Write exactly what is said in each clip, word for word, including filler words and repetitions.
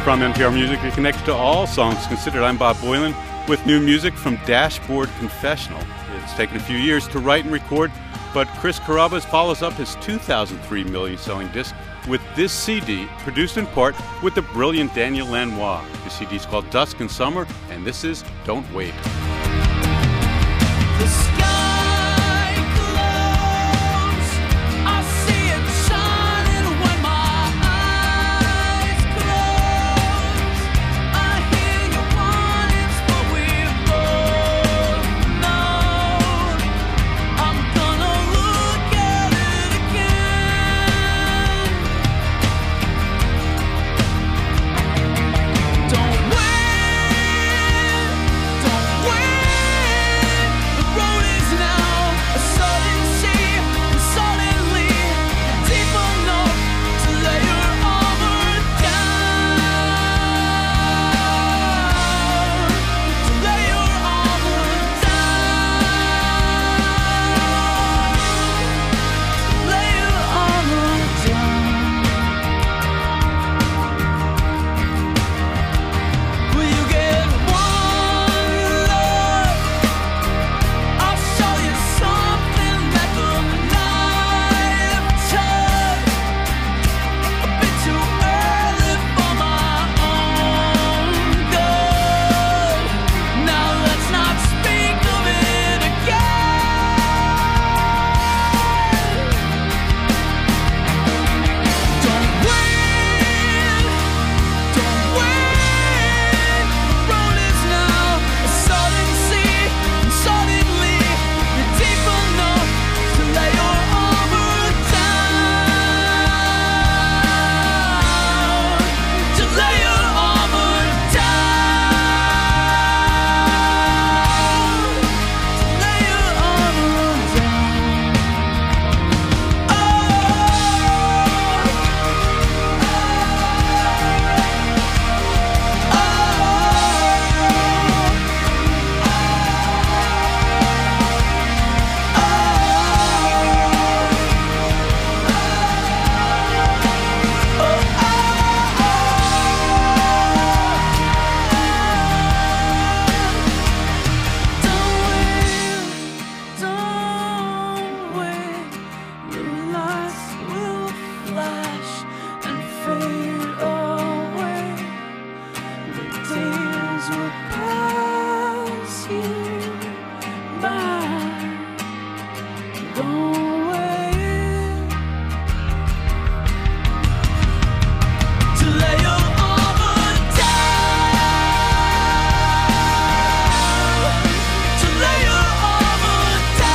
From N P R Music, you're connected to All Songs Considered. I'm Bob Boilen with new music from Dashboard Confessional. It's taken a few years to write and record, but Chris Carrabba follows up his two thousand three million-selling disc with this C D, produced in part with the brilliant Daniel Lanois. The C D is called Dusk and Summer, and this is Don't Wait. The sky glows, I see it shining when my eyes close. I hear your warnings, but we both know I'm gonna look at it again. Don't wait, don't wait. The road is now a sudden sea, and suddenly deep enough to lay your armor down, to lay your armor down, lay your armor down. Will you get one look? I'll show you something that the night touched. A bit too early for my own good. Now let's not speak of it again. Don't wait, don't wait. The road is now a sudden sea, and suddenly you're deep enough to lay your armor down, to lay your armor down, to lay your armor down. Oh, don't wait, your lights will flash and fade away. The days will pass you by. Don't wait to lay your armor down, to lay your armor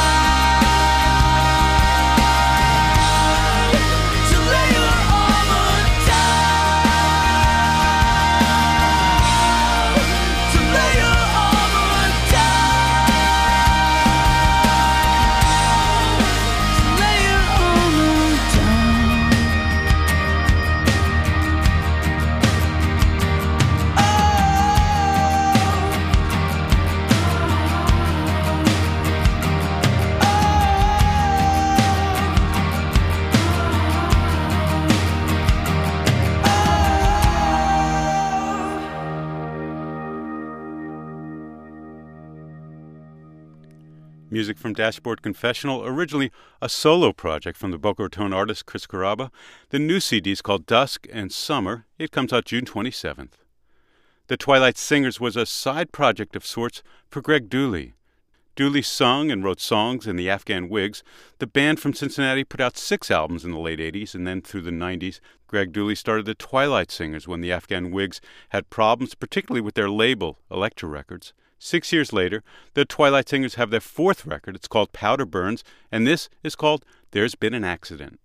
down, to lay your armor down, to lay your armor down, to lay your armor down. Music from Dashboard Confessional, originally a solo project from the Boca Raton artist Chris Carrabba. The new C D is called Dusk and Summer. It comes out June twenty-seventh. The Twilight Singers was a side project of sorts for Greg Dulli. Dulli sung and wrote songs in the Afghan Wigs. The band from Cincinnati put out six albums in the late eighties, and then through the nineties, Greg Dulli started the Twilight Singers when the Afghan Wigs had problems, particularly with their label, Elektra Records. Six years later, the Twilight Singers have their fourth record. It's called Powder Burns, and this is called There's Been an Accident.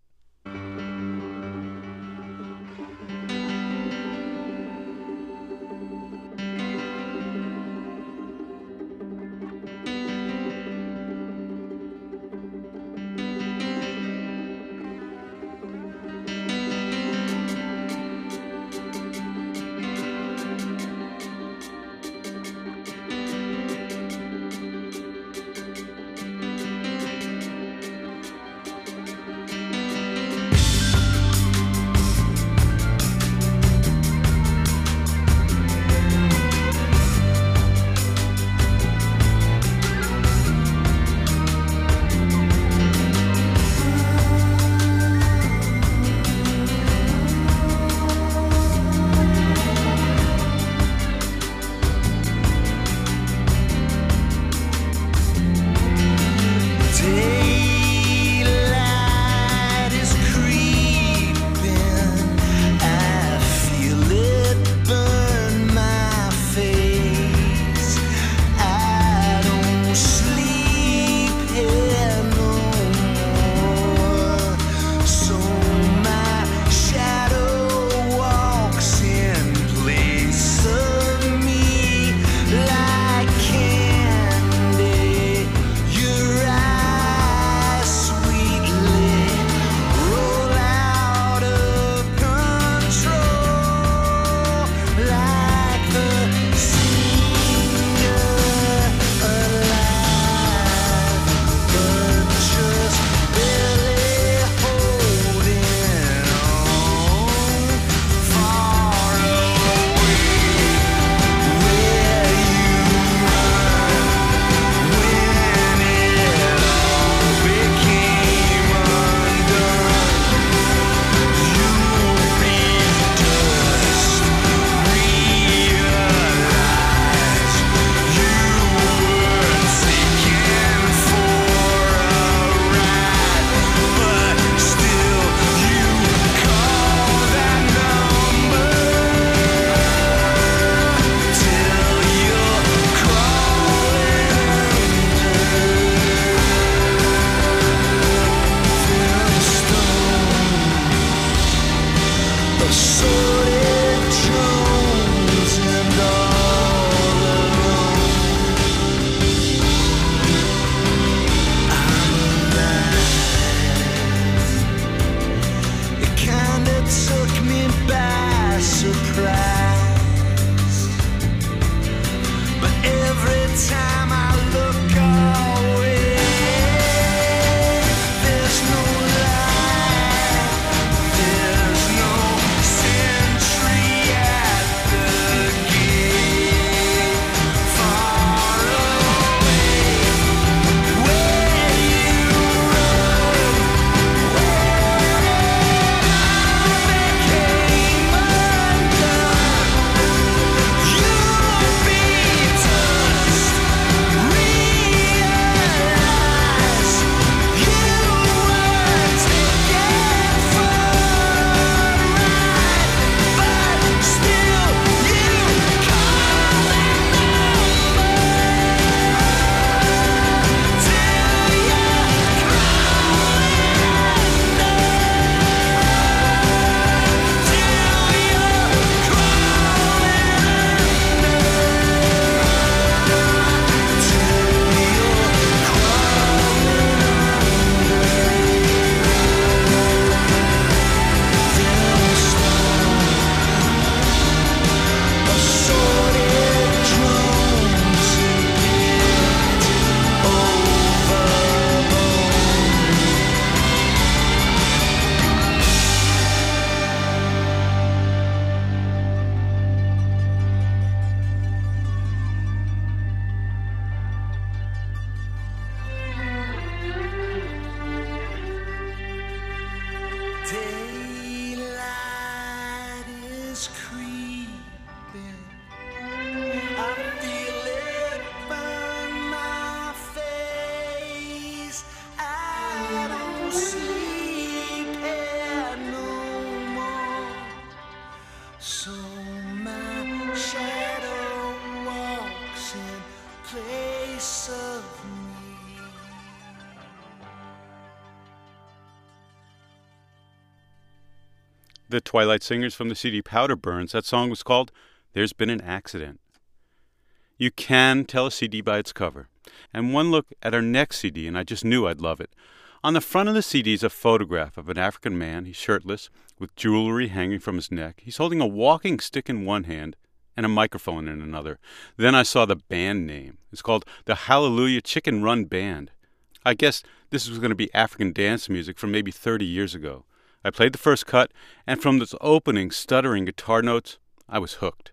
The Twilight Singers from the C D Powder Burns. That song was called There's Been an Accident. You can tell a C D by its cover. And one look at our next C D, and I just knew I'd love it. On the front of the C D is a photograph of an African man. He's shirtless, with jewelry hanging from his neck. He's holding a walking stick in one hand and a microphone in another. Then I saw the band name. It's called the Hallelujah Chicken Run Band. I guess this was going to be African dance music from maybe thirty years ago. I played the first cut, and from those opening, stuttering guitar notes, I was hooked.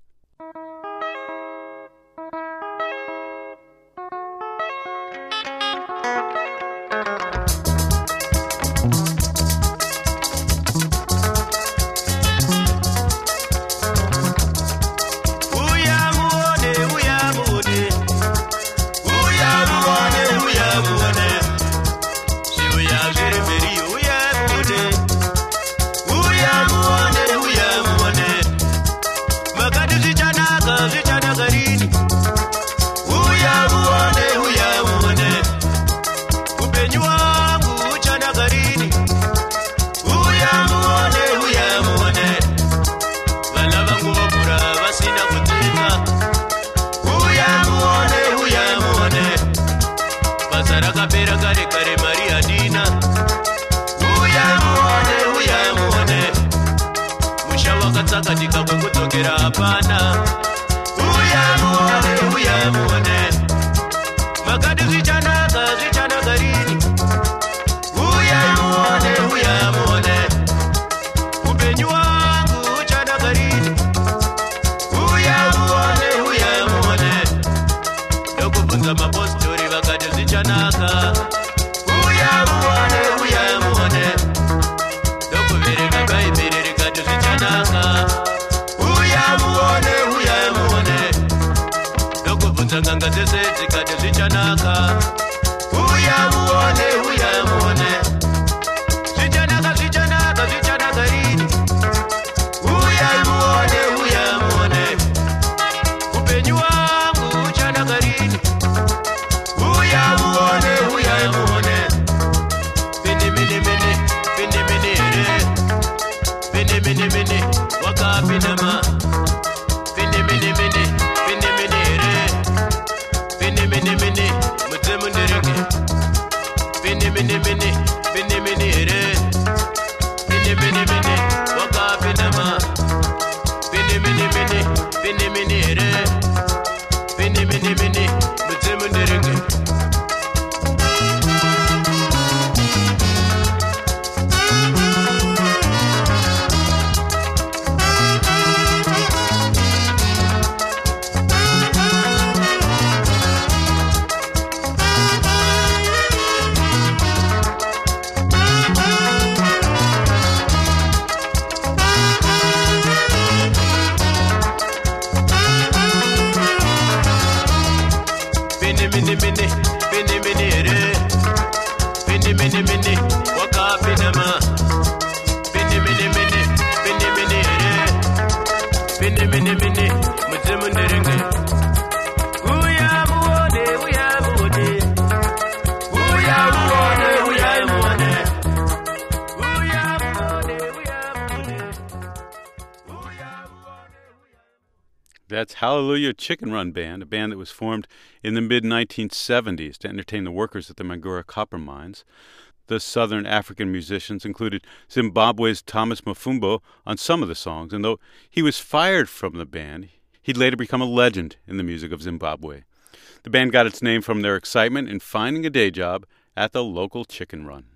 That's Hallelujah Chicken Run Band, a band that was formed in the mid nineteen seventies to entertain the workers at the Mangura copper mines. The Southern African musicians included Zimbabwe's Thomas Mafumbo on some of the songs, and though he was fired from the band, he'd later become a legend in the music of Zimbabwe. The band got its name from their excitement in finding a day job at the local chicken run.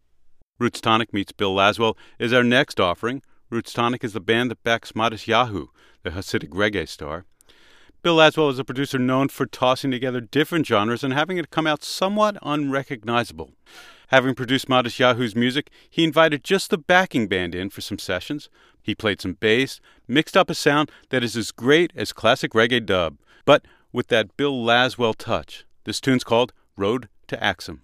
Roots Tonic Meets Bill Laswell is our next offering. Roots Tonic is the band that backs Matisyahu, the Hasidic reggae star. Bill Laswell is a producer known for tossing together different genres and having it come out somewhat unrecognizable. Having produced Matisyahu's music, he invited just the backing band in for some sessions. He played some bass, mixed up a sound that is as great as classic reggae dub, but with that Bill Laswell touch. This tune's called Road to Axum.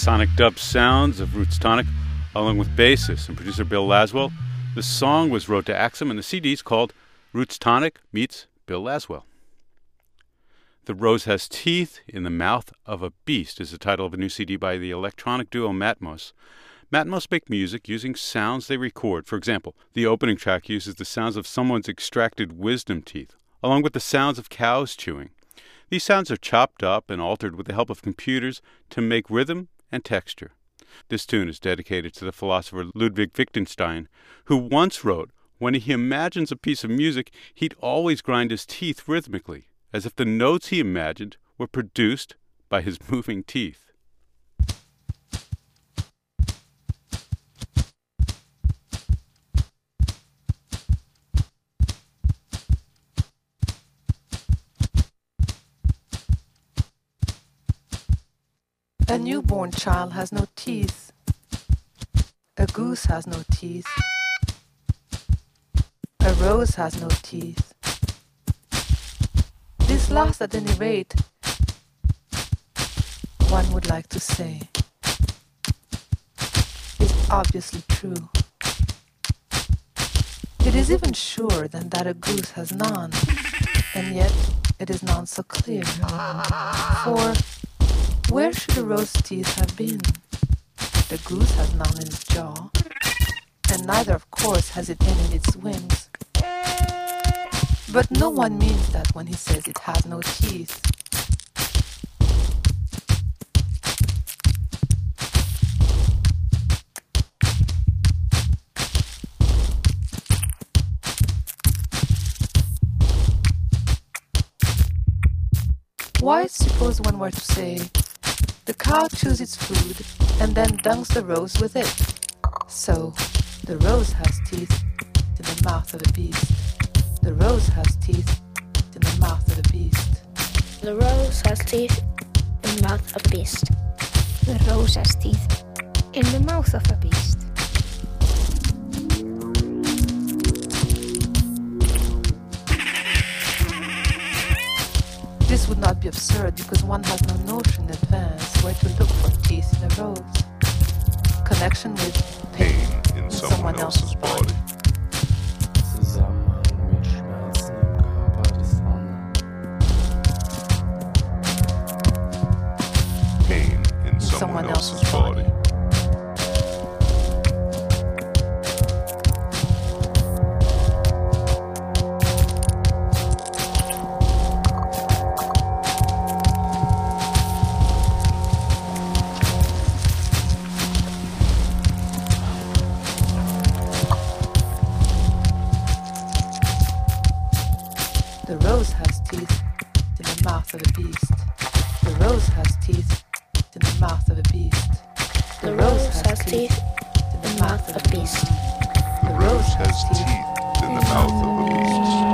sonic dub sounds of Roots Tonic, along with bassist and producer Bill Laswell. The song was wrote to Axum, and the C D's called Roots Tonic meets Bill Laswell. The Rose Has Teeth in the Mouth of a Beast is the title of a new C D by the electronic duo Matmos. Matmos make music using sounds they record. For example, the opening track uses the sounds of someone's extracted wisdom teeth, along with the sounds of cows chewing. These sounds are chopped up and altered with the help of computers to make rhythm and texture. This tune is dedicated to the philosopher Ludwig Wittgenstein, who once wrote, when he imagines a piece of music, he'd always grind his teeth rhythmically, as if the notes he imagined were produced by his moving teeth. A newborn child has no teeth. A goose has no teeth. A rose has no teeth. This last, at any rate, one would like to say, is obviously true. It is even surer than that a goose has none, and yet it is none so clear. For where should a rose's teeth have been? The goose has none in its jaw, and neither, of course, has it any in its wings. But no one means that when he says it has no teeth. Why, suppose one were to say, the cow chews its food and then dunks the rose with it. So, the rose has teeth in the mouth of a beast. The rose has teeth in the mouth of a beast. The rose has teeth in the mouth of a beast. The rose has teeth in the mouth of a beast. This would not be absurd because one has no notion in advance where to look for teeth in a rose. Connection with pain in, in someone, someone else's, else's body. body. Pain in someone, someone else's, else's body. body. The rose has teeth in the mouth of a beast. The rose has teeth in the mouth of a beast. The rose has teeth in the mouth of a beast. The rose has teeth in the mouth of a beast.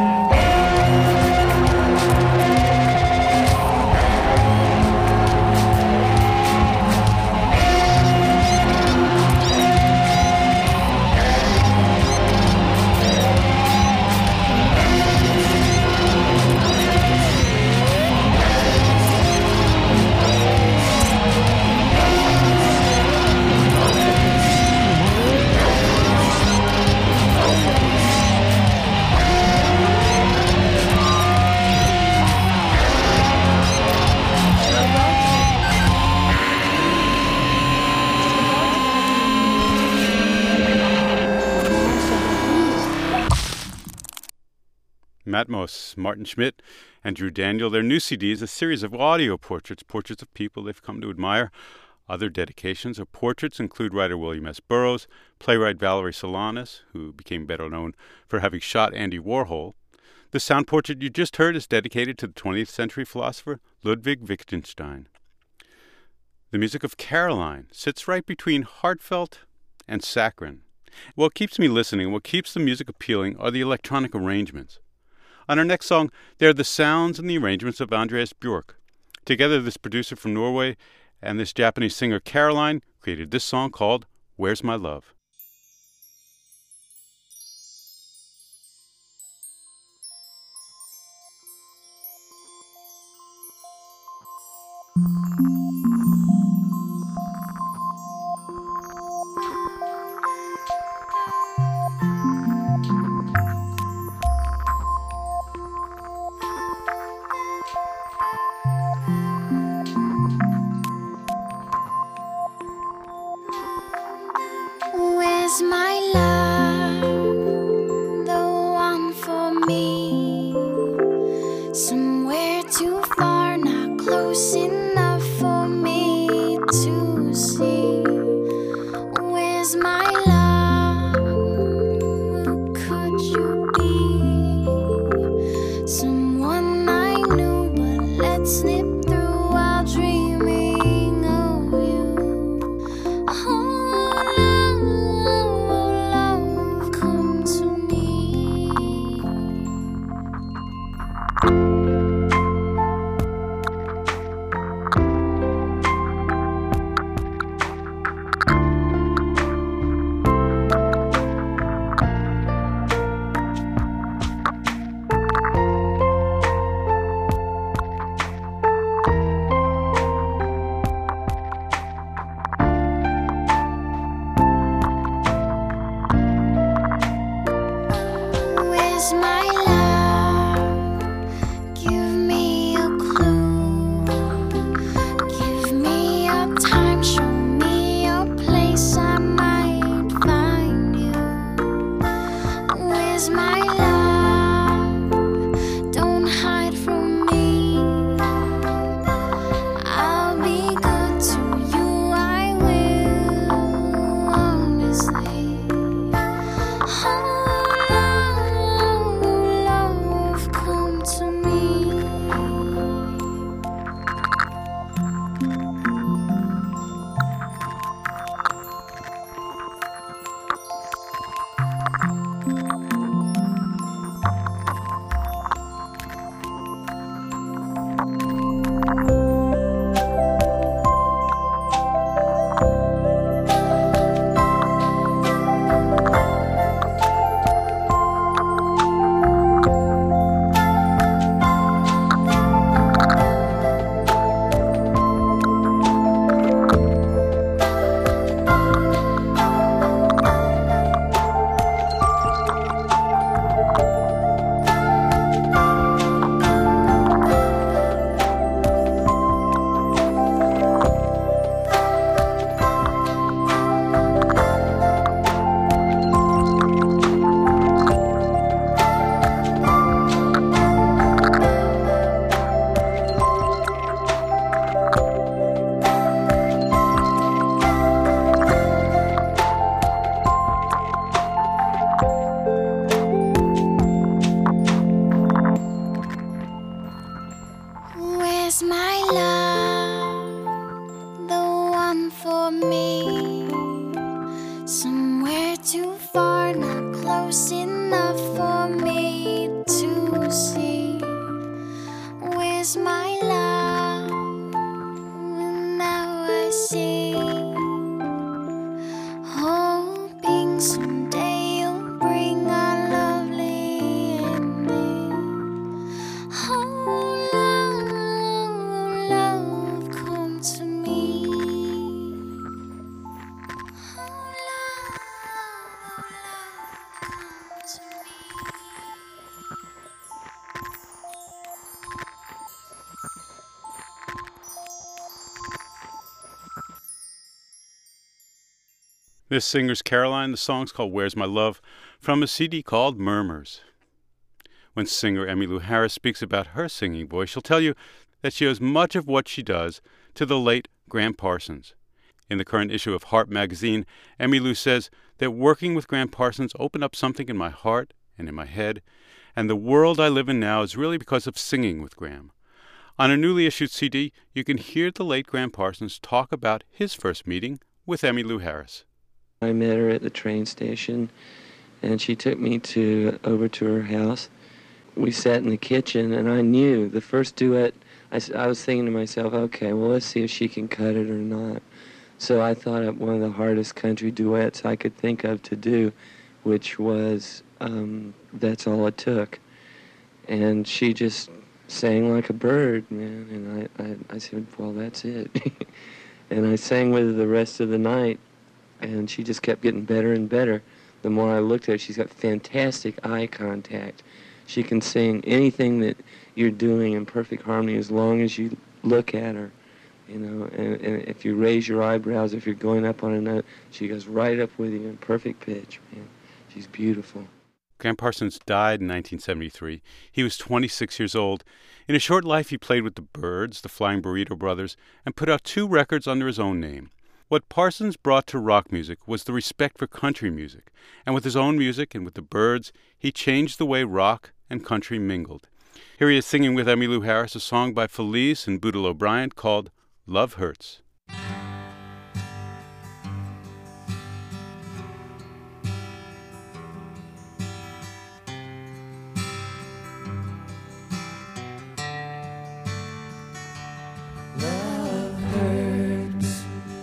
Matmos, Martin Schmidt, and Drew Daniel. Their new C D is a series of audio portraits, portraits of people they've come to admire. Other dedications or portraits include writer William S. Burroughs, playwright Valerie Solanas, who became better known for having shot Andy Warhol. The sound portrait you just heard is dedicated to the twentieth century philosopher Ludwig Wittgenstein. The music of Caroline sits right between heartfelt and saccharine. What keeps me listening, what keeps the music appealing, are the electronic arrangements. On our next song, there are the sounds and the arrangements of Andreas Björk. Together, this producer from Norway and this Japanese singer Caroline created this song called Where's My Love? Where's my love, the one for me? Somewhere too far, not close enough for me to see. Where's my love? Who could you be? Someone I knew, but let slip through while dreaming of you. Oh, love, oh, love, come to me. Where's my love? Give me a clue. Give me a time, show me a place I might find you. Where's my love? Don't hide from me. I'll be good to you, I will, honestly. Oh, love, love, come to me. Where's my love, the one for me? Somewhere too far, not close enough for me to see. Where's my love? And now I see. Hoping someday you'll bring a lovely ending. Oh, love, love, come to me. Oh, love, love, come to me. This singer's Caroline. The song's called Where's My Love, from a C D called Murmurs. When singer Emmylou Harris speaks about her singing voice, she'll tell you that she owes much of what she does to the late Gram Parsons. In the current issue of Harp magazine, Emmylou says that working with Gram Parsons opened up something in my heart and in my head, and the world I live in now is really because of singing with Gram. On a newly issued C D, you can hear the late Gram Parsons talk about his first meeting with Emmylou Harris. I met her at the train station, and she took me to over to her house. We sat in the kitchen, and I knew the first duet, I, s- I was thinking to myself, okay, well, let's see if she can cut it or not. So I thought of one of the hardest country duets I could think of to do, which was um, That's All It Took. And she just sang like a bird, man, and I, I, I said, well, that's it. And I sang with her the rest of the night, and she just kept getting better and better. The more I looked at her, she's got fantastic eye contact. She can sing anything that you're doing in perfect harmony as long as you look at her. you know, and, and if you raise your eyebrows, if you're going up on a note, she goes right up with you in perfect pitch, man. She's beautiful. Gram Parsons died in nineteen seventy-three. He was twenty-six years old. In a short life, he played with the Byrds, the Flying Burrito Brothers, and put out two records under his own name. What Parsons brought to rock music was the respect for country music, and with his own music and with the Byrds, he changed the way rock and country mingled. Here he is singing with Emmylou Harris a song by Felice and Boodle O'Brien called Love Hurts. Love hurts,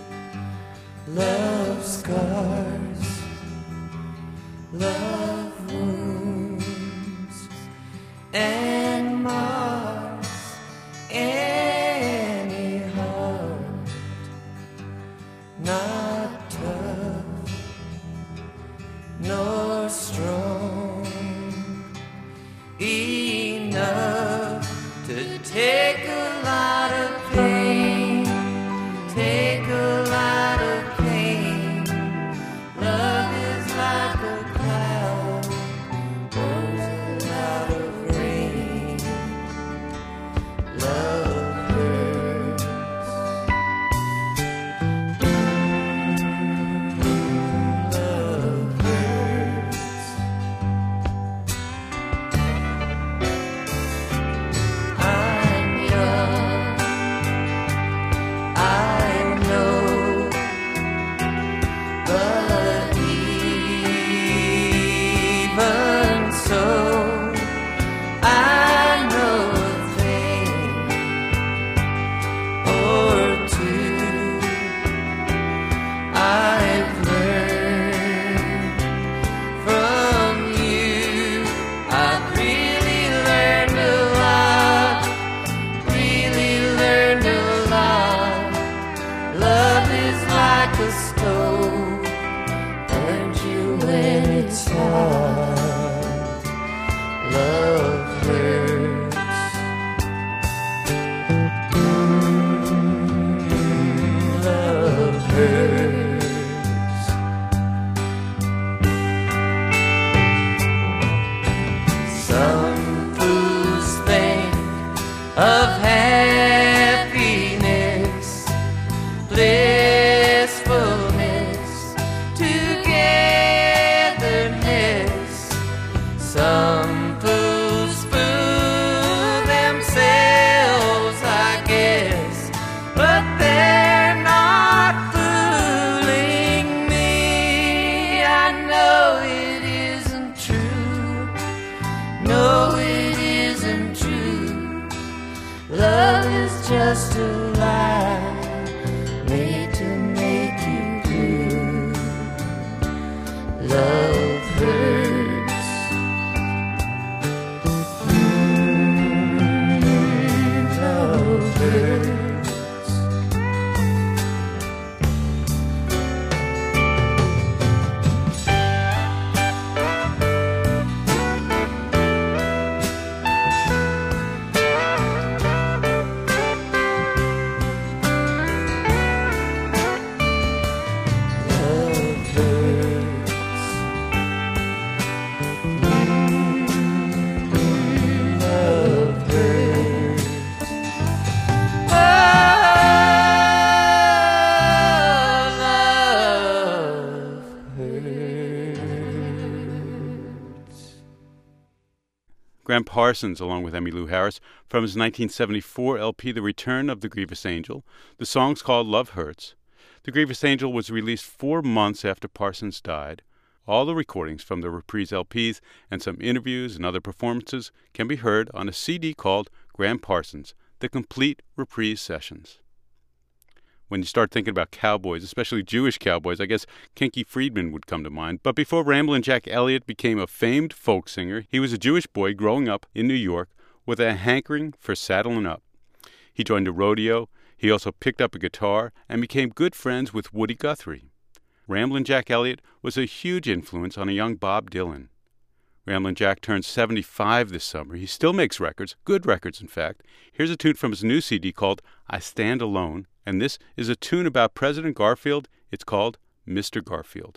love scars, love wounds, and mars any heart not tough nor strong enough to take a lot of pain, take a lot of pain. Love is like a cloud, pours a lot of rain. Love hurts. Love hurts. I'm young, I know, but even so, I know a thing or two. I've learned from you. I've really learned a lot, really learned a lot. Love is like a stove, burns you when it's hot. Love hurts. Love hurts. Some fools think of happiness, blissfulness, togetherness. Some fools fool themselves, I guess, but they're not fooling me. I know it isn't true. No, it isn't true. Love is just a lie made to make you blue. Love hurts. Mm, love hurts. Love hurts. Mm, love hurts. Oh, love hurts. Gram Parsons, along with Emmylou Harris, from his nineteen seventy-four L P The Return of the Grievous Angel. The song's called Love Hurts. The Grievous Angel was released four months after Parsons died. All the recordings from the Reprise L Ps and some interviews and other performances can be heard on a C D called Gram Parsons, The Complete Reprise Sessions. When you start thinking about cowboys, especially Jewish cowboys, I guess Kinky Friedman would come to mind. But before Ramblin' Jack Elliott became a famed folk singer, he was a Jewish boy growing up in New York with a hankering for saddling up. He joined a rodeo. He also picked up a guitar and became good friends with Woody Guthrie. Ramblin' Jack Elliott was a huge influence on a young Bob Dylan. Ramblin' Jack turned seventy-five this summer. He still makes records, good records in fact. Here's a tune from his new C D called I Stand Alone, and this is a tune about President Garfield. It's called Mister Garfield.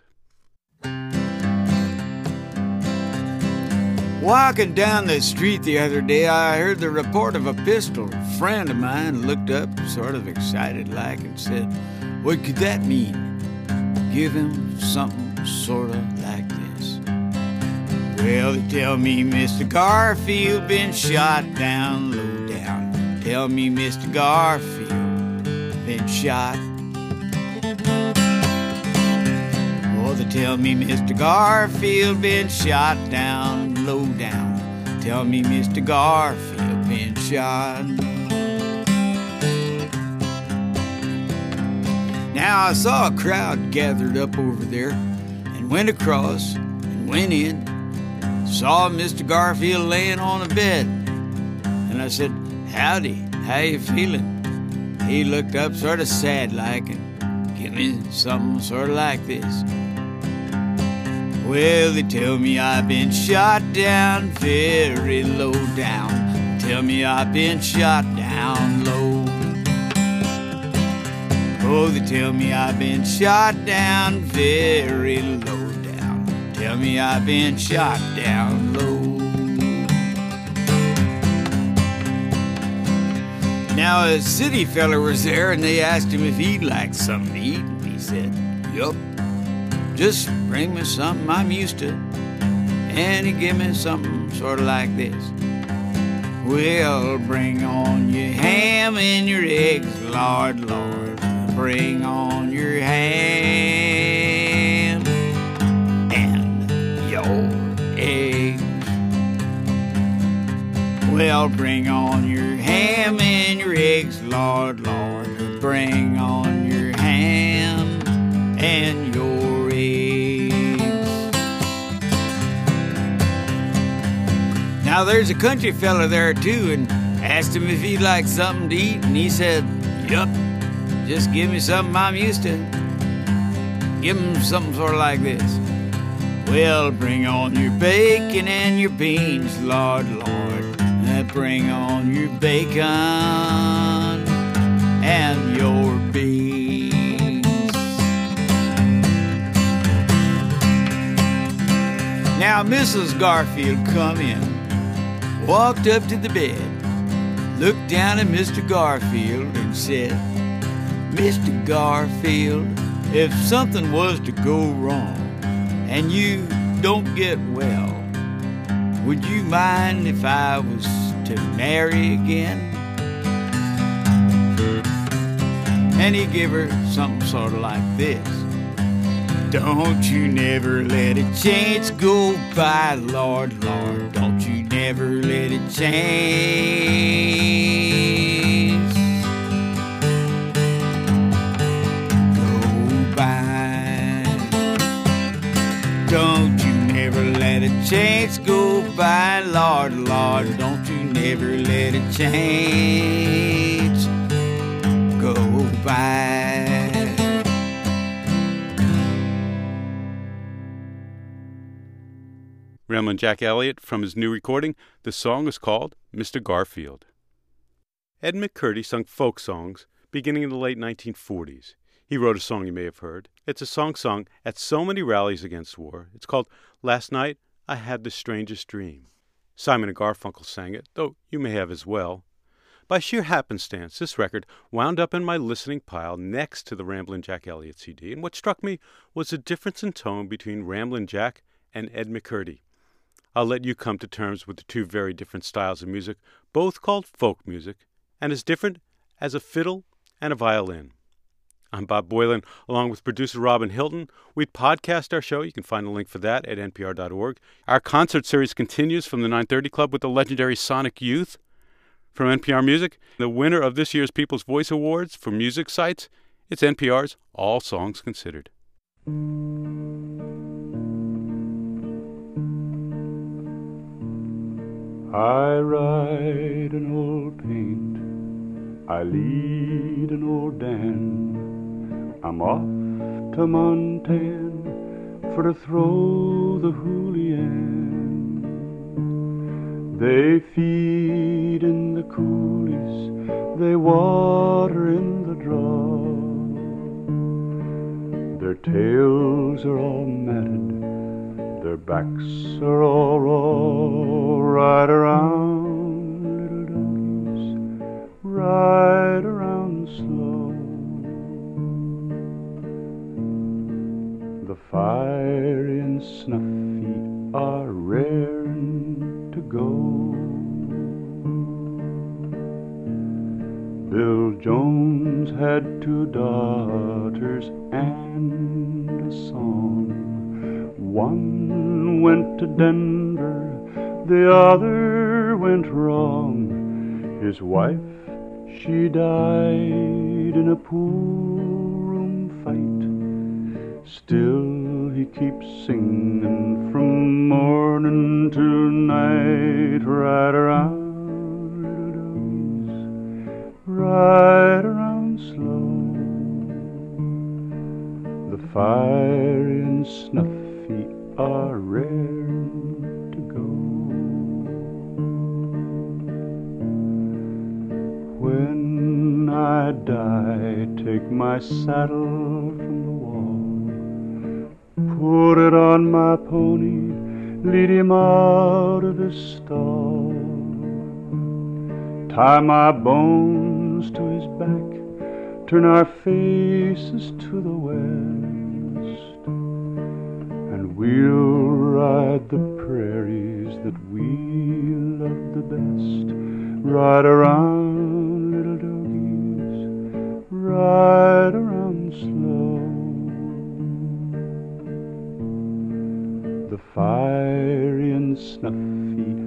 Walking down the street the other day, I heard the report of a pistol. A friend of mine looked up, sort of excited like, and said, "What could that mean?" Give him something sort of like this. Well, they tell me Mister Garfield been shot down, low down. Tell me Mister Garfield been shot. Oh, they tell me Mister Garfield been shot down, low down. Tell me Mister Garfield been shot. Now I saw a crowd gathered up over there and went across and went in. Saw Mister Garfield laying on a bed. And I said, "Howdy, how you feeling?" He looked up sort of sad like and give me something sort of like this. Well, they tell me I've been shot down very low down. Tell me I've been shot down low. Oh, they tell me I've been shot down very low down. Tell me I've been shot down low. Now a city feller was there and they asked him if he'd like something to eat. And he said, "Yup, just bring me something I'm used to." And he gave me something sort of like this. Well, bring on your ham and your eggs, Lord, Lord. Bring on your ham and your eggs. Well, bring on your ham and your eggs, Lord, Lord. Bring on your ham and your eggs. Now there's a country fella there too, and asked him if he'd like something to eat, and he said, "Yup, just give me something I'm used to." Give him something sort of like this. Well, bring on your bacon and your beans, Lord, Lord. Bring on your bacon and your beans. Now Missus Garfield come in, walked up to the bed, looked down at Mister Garfield and said, "Mister Garfield, if something was to go wrong and you don't get well, would you mind if I was to marry again?" And he gave her something sort of like this. Don't you never let a chance go by, Lord, Lord. Don't you never let a chance go by. Don't you never let a chance go by, Lord, Lord. Don't you never let a chance go by. Ramblin' Jack Elliott from his new recording. The song is called Mister Garfield. Ed McCurdy sung folk songs beginning in the late nineteen forties. He wrote a song you may have heard. It's a song sung at so many rallies against war. It's called Last Night I Had the Strangest Dream. Simon and Garfunkel sang it, though you may have as well. By sheer happenstance, this record wound up in my listening pile next to the Ramblin' Jack Elliott C D, and what struck me was the difference in tone between Ramblin' Jack and Ed McCurdy. I'll let you come to terms with the two very different styles of music, both called folk music, and as different as a fiddle and a violin. I'm Bob Boylan, along with producer Robin Hilton. We podcast our show. You can find a link for that at N P R dot org. Our concert series continues from the nine thirty Club with the legendary Sonic Youth. From N P R Music, the winner of this year's People's Voice Awards for music sites, it's N P R's All Songs Considered. I ride an old paint, I lead an old Dan, I'm off to Montana for to throw the Julian. They feed in the coulees, they water in the draw. Their tails are all matted, their backs are all raw. Ride around, little doggies, ride around slow. The fiery and snuffy are raring to go. Bill Jones had two daughters and a son. One went to Denver, the other went wrong. His wife, she died in a pool room fight. Still he keeps singing from morning to night. Ride around, little doggies, ride around slow. The fiery and snuffy are raring to go. When I die, take my saddle from the wall, put it on my pony, lead him out of his stall. Tie my bones to his back, turn our faces to the west, and we'll ride the prairies that we love the best. Ride around, little doggies, ride around slow. The fiery and snuffy